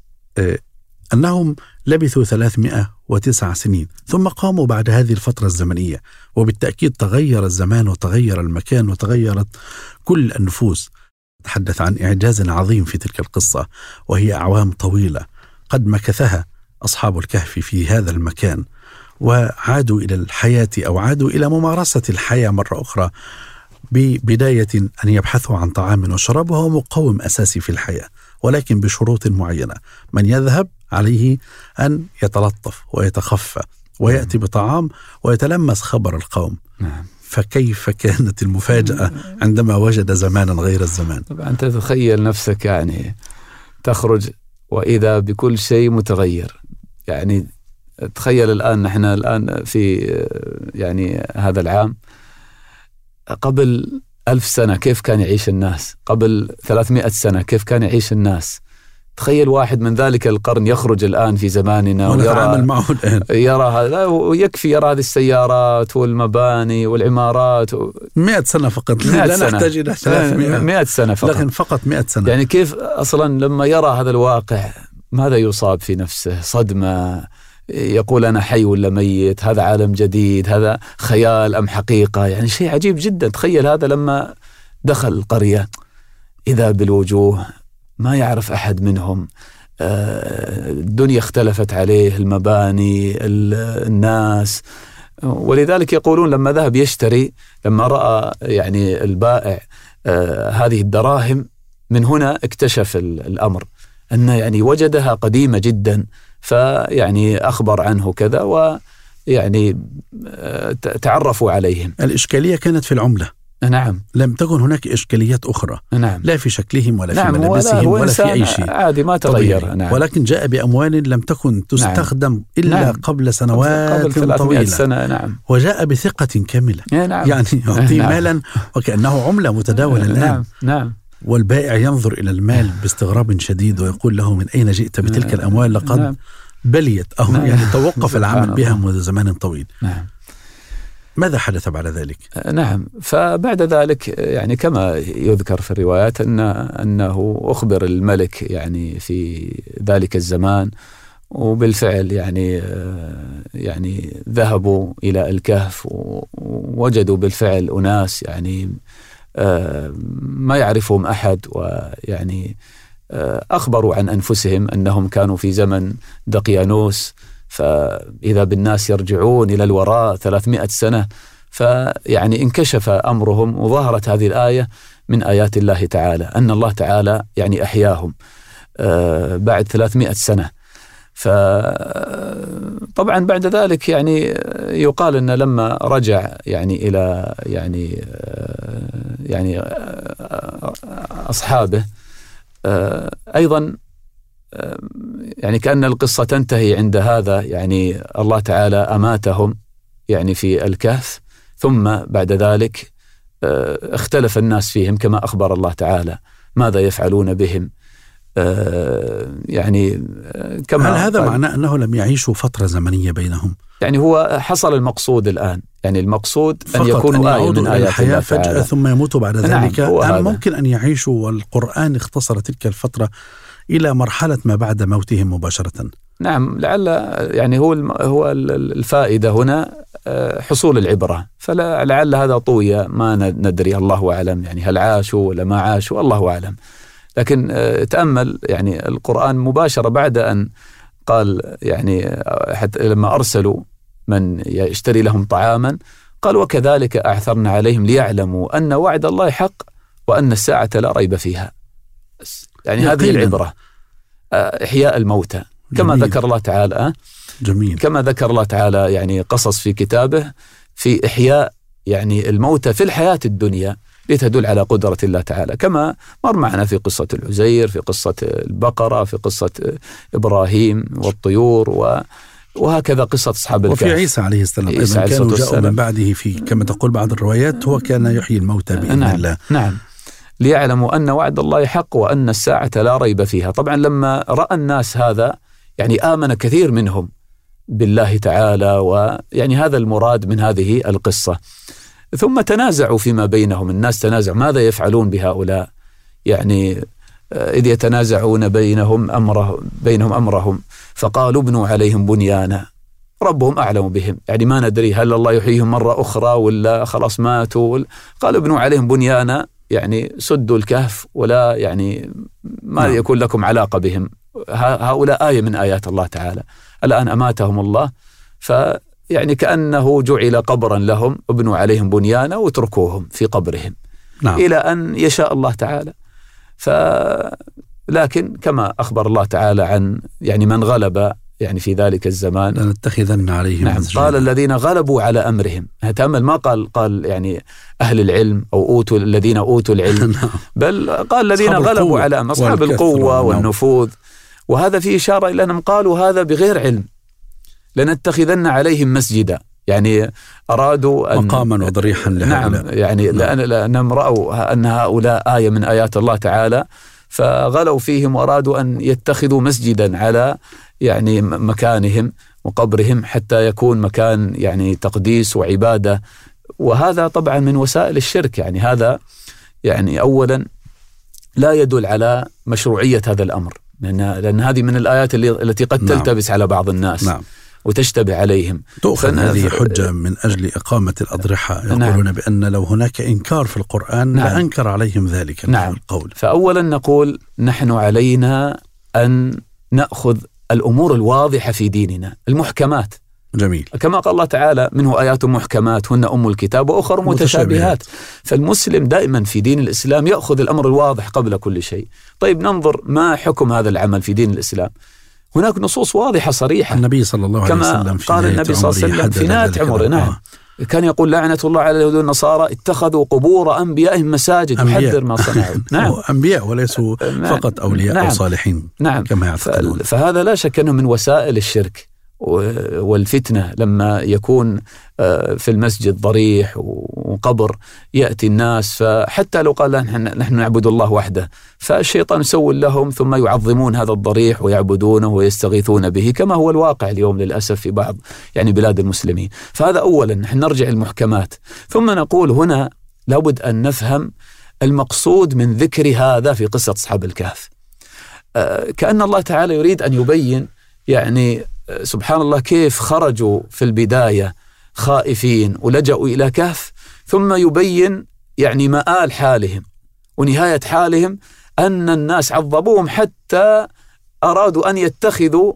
أنهم لبثوا ثلاثمائة وتسع سنين ثم قاموا بعد هذه الفترة الزمنية، وبالتأكيد تغير الزمان وتغير المكان وتغيرت كل النفوس. تحدث عن إعجاز عظيم في تلك القصة، وهي أعوام طويلة قد مكثها أصحاب الكهف في هذا المكان، وعادوا إلى الحياة أو عادوا إلى ممارسة الحياة مرة أخرى، ببداية أن يبحثوا عن طعام وشراب وهو مقوم أساسي في الحياة، ولكن بشروط معينة. من يذهب عليه أن يتلطف ويتخفى ويأتي بطعام ويتلمس خبر القوم. نعم. فكيف كانت المفاجأة عندما وجد زمانا غير الزمان؟ طبعا أنت تتخيل نفسك يعني تخرج وإذا بكل شيء متغير. يعني تخيل الآن نحن الآن في يعني هذا العام، قبل ألف سنة كيف كان يعيش الناس، قبل ثلاثمائة سنة كيف كان يعيش الناس. تخيل واحد من ذلك القرن يخرج الآن في زماننا ويرى معه الآن يرى هذا، ويكفي يرى هذه السيارات والمباني والعمارات و... مئة سنة فقط، لا نحتاج إلى ثلاثمائة مئة سنة فقط، لكن فقط مئة سنة. يعني كيف أصلا لما يرى هذا الواقع ماذا يصاب في نفسه؟ صدمة، يقول أنا حي ولا ميت، هذا عالم جديد، هذا خيال أم حقيقة؟ يعني شيء عجيب جدا. تخيل هذا لما دخل القرية إذا بالوجوه ما يعرف أحد منهم، الدنيا اختلفت عليه، المباني، الناس. ولذلك يقولون لما ذهب يشتري، لما رأى يعني البائع هذه الدراهم، من هنا اكتشف الأمر أن يعني وجدها قديمة جدا، فيعني أخبر عنه كذا ويعني تعرفوا عليهم. الإشكالية كانت في العملة. نعم. لم تكن هناك إشكاليات أخرى. نعم. لا في شكلهم ولا نعم. في ملابسهم ولا, ولا في أي شيء، عادي ما تغير. نعم. ولكن جاء بأموال لم تكن تستخدم نعم. إلا نعم. قبل سنوات قبل طويلة سنة. نعم. وجاء بثقة كاملة. نعم. يعني يعطي نعم. مالا وكأنه عملة متداولة الآن. نعم. نعم. والبائع ينظر إلى المال باستغراب شديد ويقول له من أين جئت بتلك الأموال؟ لقد نعم. بليت أو نعم. يعني توقف العمل بها منذ زمان طويل. نعم. ماذا حدث بعد ذلك؟ نعم. فبعد ذلك يعني كما يذكر في الروايات أن أنه أخبر الملك يعني في ذلك الزمان، وبالفعل يعني يعني ذهبوا إلى الكهف ووجدوا بالفعل أناس يعني ما يعرفهم أحد، ويعني أخبروا عن أنفسهم أنهم كانوا في زمن دقيانوس، فإذا بالناس يرجعون إلى الوراء ثلاثمائة سنة. فيعني انكشف أمرهم، وظهرت هذه الآية من آيات الله تعالى، أن الله تعالى يعني أحياهم بعد ثلاثمائة سنة. فطبعا بعد ذلك يعني يقال أن لما رجع يعني إلى يعني يعني أصحابه أيضا يعني كأن القصة تنتهي عند هذا، يعني الله تعالى أماتهم يعني في الكهف، ثم بعد ذلك اختلف الناس فيهم كما أخبر الله تعالى ماذا يفعلون بهم. يعني كما هل هذا معناه أنه لم يعيشوا فترة زمنية بينهم؟ يعني هو حصل المقصود الآن، يعني المقصود أن يكونوا آية من آيات الحياة فجأة ثم يموتوا بعد ذلك. نعم أم ممكن أن يعيشوا والقرآن اختصر تلك الفترة إلى مرحلة ما بعد موتهم مباشرة؟ نعم، لعل يعني هو هو الفائدة هنا حصول العبرة، فلعل هذا طوية ما ندري، الله أعلم، يعني هل عاشوا ولا ما عاشوا الله أعلم. لكن تأمل يعني القرآن مباشرة بعد أن قال يعني حتى لما أرسلوا من يشتري لهم طعاما قال وكذلك أعثرنا عليهم ليعلموا أن وعد الله حق وأن الساعة لا ريب فيها. يعني يقينا. هذه العبرة إحياء الموتى كما جميل. ذكر الله تعالى جميل. كما ذكر الله تعالى يعني قصص في كتابه في إحياء يعني الموتى في الحياة الدنيا لتدل على قدرة الله تعالى، كما مر معنا في قصة العزير، في قصة البقرة، في قصة إبراهيم والطيور، و وهكذا قصة أصحاب الكهف. وفي عيسى عليه السلام أيضا كانوا جاءوا من بعده في كما تقول بعض الروايات هو كان يحيي الموتى بإذن نعم. الله. نعم، ليعلموا أن وعد الله حق وأن الساعة لا ريب فيها. طبعا لما رأى الناس هذا يعني آمن كثير منهم بالله تعالى، ويعني هذا المراد من هذه القصة. ثم تنازعوا فيما بينهم، الناس تنازعوا ماذا يفعلون بهؤلاء، يعني إذ يتنازعون بينهم أمره بينهم أمرهم فقالوا ابنوا عليهم بنيانا ربهم أعلم بهم، يعني ما ندري هل الله يحييهم مرة أخرى ولا خلاص ماتوا. قالوا ابنوا عليهم بنيانا يعني سدوا الكهف ولا يعني ما نعم. يكون لكم علاقة بهم، هؤلاء آية من آيات الله تعالى. الآن أماتهم الله، فيعني كأنه جعل قبرا لهم، ابنوا عليهم بنيانا واتركوهم في قبرهم نعم. إلى أن يشاء الله تعالى. ف لكن كما أخبر الله تعالى عن يعني من غلب يعني في ذلك الزمان لنتخذن عليهم نعم. قال الذين غلبوا على أمرهم، تأمل ما قال قال يعني أهل العلم أو أوتوا الذين أوتوا العلم بل قال الذين غلبوا على أمر أصحاب القوة والنفوذ، وهذا فيه إشارة إلى أنهم قالوا هذا بغير علم. لنتخذن عليهم مسجدا، يعني أرادوا أن مقاما وضريحا لهؤلاء نعم يعني نعم. لأن لأنهم رأوا أن هؤلاء آية من آيات الله تعالى فغلوا فيهم وأرادوا أن يتخذوا مسجدا على يعني مكانهم وقبرهم حتى يكون مكان يعني تقديس وعبادة، وهذا طبعا من وسائل الشرك. يعني هذا يعني أولا لا يدل على مشروعية هذا الأمر، لأن, لأن هذه من الآيات اللي التي قد نعم. تلتبس على بعض الناس نعم. وتشتبه عليهم. تؤخذ هذه حجة من أجل إقامة الأضرحة، يقولون نعم. بأن لو هناك إنكار في القرآن نعم. لأنكر عليهم ذلك نعم. القول. فأولا نقول نحن علينا أن نأخذ الأمور الواضحة في ديننا المحكمات. جميل. كما قال الله تعالى منه آيات محكمات هن أم الكتاب وأخر متشابهات. فالمسلم دائما في دين الإسلام يأخذ الأمر الواضح قبل كل شيء. طيب ننظر ما حكم هذا العمل في دين الإسلام. هناك نصوص واضحة صريحة. النبي صلى الله عليه وسلم في قال النبي صلى الله عليه وسلم في نهاية عمره نعم آه. كان يقول لعنة الله على اليهود والنصارى اتخذوا قبور أنبيائهم مساجد يحذر ما صنعوا. نعم أنبياء وليسوا فقط أولياء نعم. أو صالحين نعم. كما يعتقدون. فهذا لا شك أنه من وسائل الشرك والفتنة، لما يكون في المسجد ضريح وقبر يأتي الناس، فحتى لو قال نحن نعبد الله وحده فالشيطان يسول لهم ثم يعظمون هذا الضريح ويعبدونه ويستغيثون به، كما هو الواقع اليوم للأسف في بعض يعني بلاد المسلمين. فهذا أولا نحن نرجع المحكمات، ثم نقول هنا لابد أن نفهم المقصود من ذكر هذا في قصة أصحاب الكهف. كأن الله تعالى يريد أن يبين يعني سبحان الله كيف خرجوا في البداية خائفين ولجأوا إلى كهف، ثم يبين يعني مآل حالهم ونهاية حالهم أن الناس عذبوهم حتى أرادوا أن يتخذوا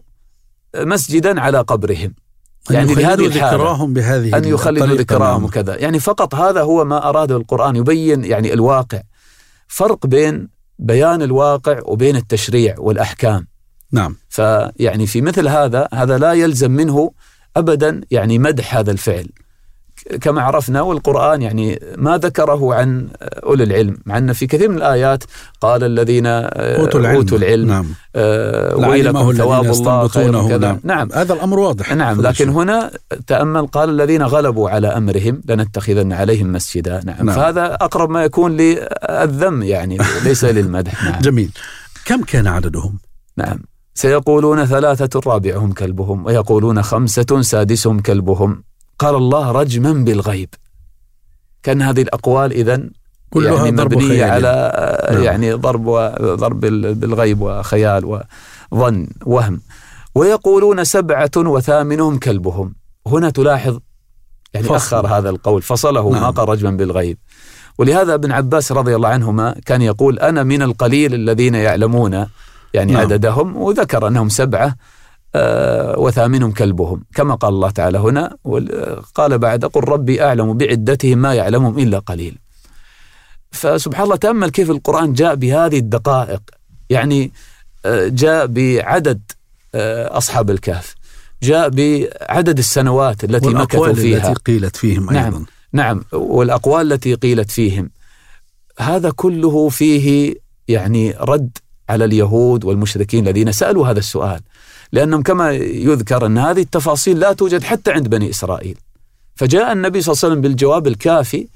مسجدا على قبرهم، يعني بهذه الحالة بهذه أن يخلدوا ذكراهم وكذا. يعني فقط هذا هو ما أراده القرآن، يبين يعني الواقع، فرق بين بيان الواقع وبين التشريع والأحكام. نعم. فيعني في مثل هذا هذا لا يلزم منه أبدا يعني مدح هذا الفعل كما عرفنا، والقرآن يعني ما ذكره عن أولي العلم، مع أن في كثير من الآيات قال الذين أوتوا العلم, أوتوا العلم نعم. آه ويلكم ثواب الله خير كذا. نعم. نعم هذا الأمر واضح. نعم لكن هنا تأمل قال الذين غلبوا على أمرهم لنتخذن عليهم مسجدا. نعم. نعم. فهذا أقرب ما يكون للذم يعني ليس للمدح. نعم. جميل. كم كان عددهم؟ نعم سيقولون ثلاثة رابعهم كلبهم ويقولون خمسة سادسهم كلبهم. قال الله رجما بالغيب. كان هذه الأقوال إذن يعني مبنية على نعم. يعني ضرب وضرب بالغيب وخيال وظن وهم. ويقولون سبعة وثامنهم كلبهم. هنا تلاحظ يعني فصل. أخر هذا القول فصله نعم. ما قال رجما بالغيب. ولهذا ابن عباس رضي الله عنهما كان يقول أنا من القليل الذين يعلمون يعني نعم. عددهم، وذكر أنهم سبعة آه وثامنهم كلبهم كما قال الله تعالى هنا. قال بعد قل ربي أعلم بعدتهم ما يعلمهم إلا قليل. فسبحان الله تأمل كيف القرآن جاء بهذه الدقائق، يعني آه جاء بعدد آه أصحاب الكهف، جاء بعدد السنوات التي مكثوا فيها التي قيلت فيهم أيضا. نعم, نعم والأقوال التي قيلت فيهم. هذا كله فيه يعني رد على اليهود والمشركين الذين سألوا هذا السؤال، لأنهم كما يذكر أن هذه التفاصيل لا توجد حتى عند بني إسرائيل. فجاء النبي صلى الله عليه وسلم بالجواب الكافي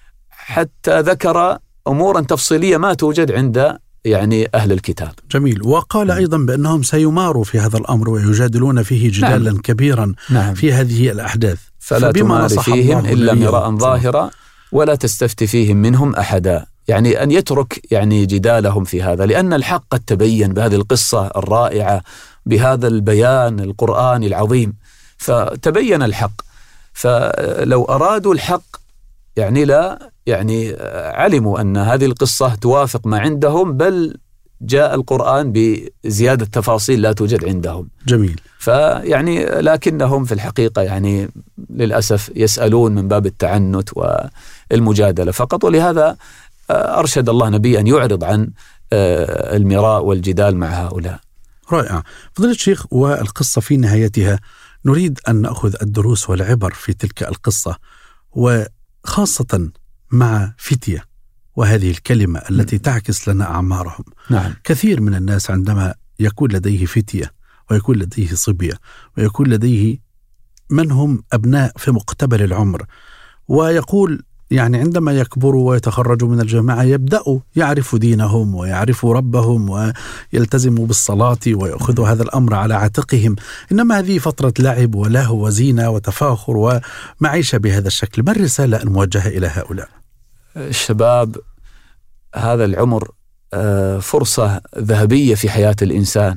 حتى ذكر أمورا تفصيلية ما توجد عند يعني أهل الكتاب. جميل. وقال أيضا بأنهم سيماروا في هذا الأمر ويجادلون فيه جدالا نعم. كبيرا نعم. في هذه الأحداث. فلا تمار فيهم إلا مراء ظاهرا ولا تستفت فيهم منهم أحدا. يعني أن يترك يعني جدالهم في هذا، لأن الحق قد تبين بهذه القصة الرائعة بهذا البيان القرآني العظيم، فتبين الحق. فلو أرادوا الحق يعني لا يعني علموا أن هذه القصة توافق ما عندهم، بل جاء القرآن بزيادة تفاصيل لا توجد عندهم. جميل. فيعني لكنهم في الحقيقة يعني للأسف يسألون من باب التعنت والمجادلة فقط، ولهذا أرشد الله نبي أن يعرض عن المراء والجدال مع هؤلاء. رائع. فضيلة الشيخ، والقصة في نهايتها نريد أن نأخذ الدروس والعبر في تلك القصة، وخاصة مع فتية، وهذه الكلمة التي تعكس لنا أعمارهم. نعم. كثير من الناس عندما يكون لديه فتية ويكون لديه صبية ويكون لديه من هم أبناء في مقتبل العمر، ويقول يعني عندما يكبروا ويتخرجوا من الجامعة يبدأوا يعرفوا دينهم ويعرفوا ربهم ويلتزموا بالصلاة ويأخذوا هذا الأمر على عاتقهم، إنما هذه فترة لعب ولهو وزينة وتفاخر ومعيشة بهذا الشكل. ما الرسالة الموجهة إلى هؤلاء؟ الشباب هذا العمر فرصة ذهبية في حياة الإنسان،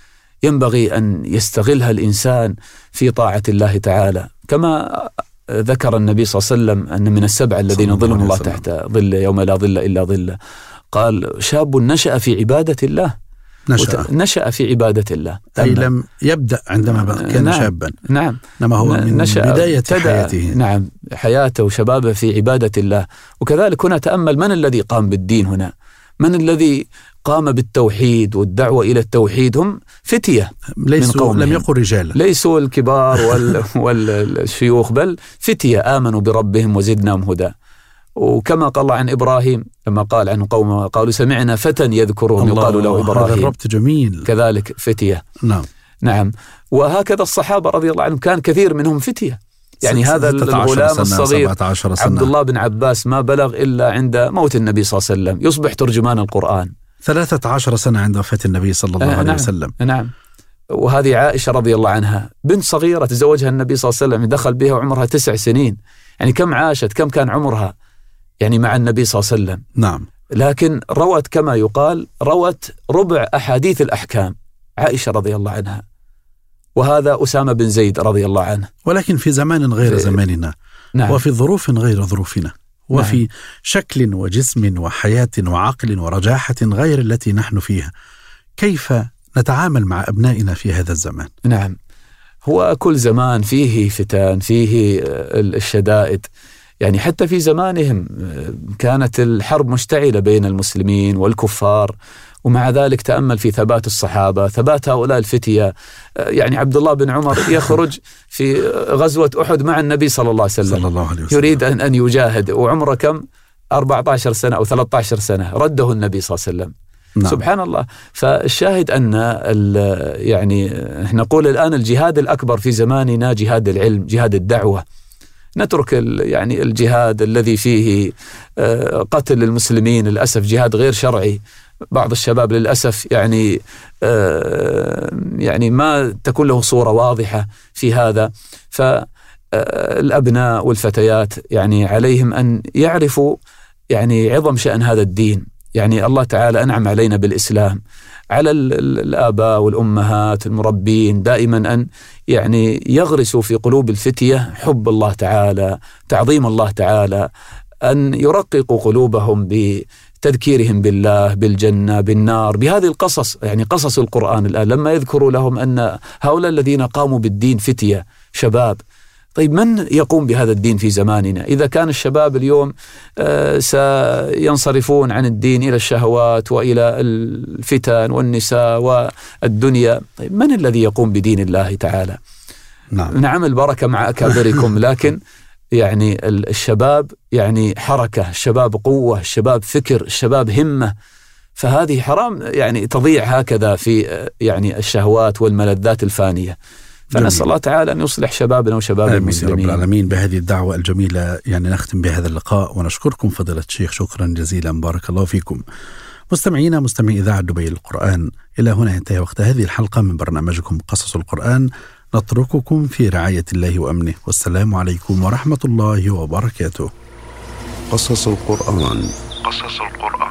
ينبغي أن يستغلها الإنسان في طاعة الله تعالى، كما ذكر النبي صلى الله عليه وسلم أن من السبع الذين ظلهم الله تحت ظل يوم لا ظل إلا ظله. قال شاب نشأ في عبادة الله، نشأ, نشأ في عبادة الله، أي لم يبدأ عندما كان نعم شابا، نعم إنما هو من بداية حياته، نعم حياته وشبابه في عبادة الله. وكذلك هنا تأمل من الذي قام بالدين هنا، من الذي قام بالتوحيد والدعوة إلى التوحيد، هم فتية ليسوا لم يقل رجالا، ليسوا الكبار وال والشيوخ، بل فتية آمنوا بربهم وزدناهم هدى. وكما قال الله عن إبراهيم لما قال عنه قومه قالوا سمعنا فتى يذكرهم يقال له إبراهيم، هذا الربط جميل. كذلك فتية. نعم نعم. وهكذا الصحابة رضي الله عنهم كان كثير منهم فتية، يعني هذا الغلام الصغير عبد الله بن عباس ما بلغ إلا عند موت النبي صلى الله عليه وسلم يصبح ترجمان القرآن، ثلاثة عشر سنة عند وفاة النبي صلى الله آه عليه نعم وسلم. نعم. وهذه عائشة رضي الله عنها بنت صغيرة تزوجها النبي صلى الله عليه وسلم، دخل بها وعمرها تسع سنين، يعني كم عاشت، كم كان عمرها يعني مع النبي صلى الله عليه وسلم. نعم. لكن روت كما يقال روت ربع أحاديث الأحكام عائشة رضي الله عنها، وهذا أسامة بن زيد رضي الله عنه، ولكن في زمان غير في زماننا. نعم. وفي ظروف غير ظروفنا، وفي نعم. شكل وجسم وحياة وعقل ورجاحة غير التي نحن فيها. كيف نتعامل مع أبنائنا في هذا الزمان؟ نعم. هو كل زمان فيه فتان، فيه الشدائد، يعني حتى في زمانهم كانت الحرب مشتعلة بين المسلمين والكفار، ومع ذلك تأمل في ثبات الصحابة، ثبات هؤلاء الفتية. يعني عبد الله بن عمر يخرج في غزوة أحد مع النبي صلى الله عليه وسلم, صلى الله عليه وسلم. يريد أن أن يجاهد، وعمره كم؟ أربعة عشر سنة أو ثلاثة عشر سنة، رده النبي صلى الله عليه وسلم. نعم. سبحان الله. فالشاهد أن يعني نقول الآن الجهاد الأكبر في زماننا جهاد العلم، جهاد الدعوة. نترك يعني الجهاد الذي فيه قتل المسلمين، للأسف جهاد غير شرعي. بعض الشباب للأسف يعني يعني ما تكون له صورة واضحة في هذا. فالأبناء والفتيات يعني عليهم أن يعرفوا يعني عظم شأن هذا الدين. يعني الله تعالى أنعم علينا بالإسلام، على الآباء والأمهات المربين دائما أن يعني يغرسوا في قلوب الفتية حب الله تعالى، تعظيم الله تعالى، أن يرققوا قلوبهم بتذكيرهم بالله، بالجنة، بالنار، بهذه القصص. يعني قصص القرآن الآن لما يذكروا لهم أن هؤلاء الذين قاموا بالدين فتية شباب. طيب من يقوم بهذا الدين في زماننا؟ إذا كان الشباب اليوم سينصرفون عن الدين إلى الشهوات وإلى الفتن والنساء والدنيا، طيب من الذي يقوم بدين الله تعالى؟ نعم, نعم البركة مع أكابركم، لكن يعني الشباب يعني حركة، الشباب قوة، الشباب فكر، الشباب همة. فهذه حرام يعني تضيع هكذا في يعني الشهوات والملذات الفانية. فنسأل الله تعالى أن يصلح شبابنا وشباب آمين المسلمين. يا رب العالمين. بهذه الدعوة الجميلة يعني نختم بهذا اللقاء، ونشكركم فضيلة الشيخ شكرا جزيلا، بارك الله فيكم. مستمعينا مستمعي إذاعة دبي للقرآن، إلى هنا ينتهي وقت هذه الحلقة من برنامجكم قصص القرآن. نترككم في رعاية الله وأمنه، والسلام عليكم ورحمة الله وبركاته. قصص القرآن. قصص القرآن.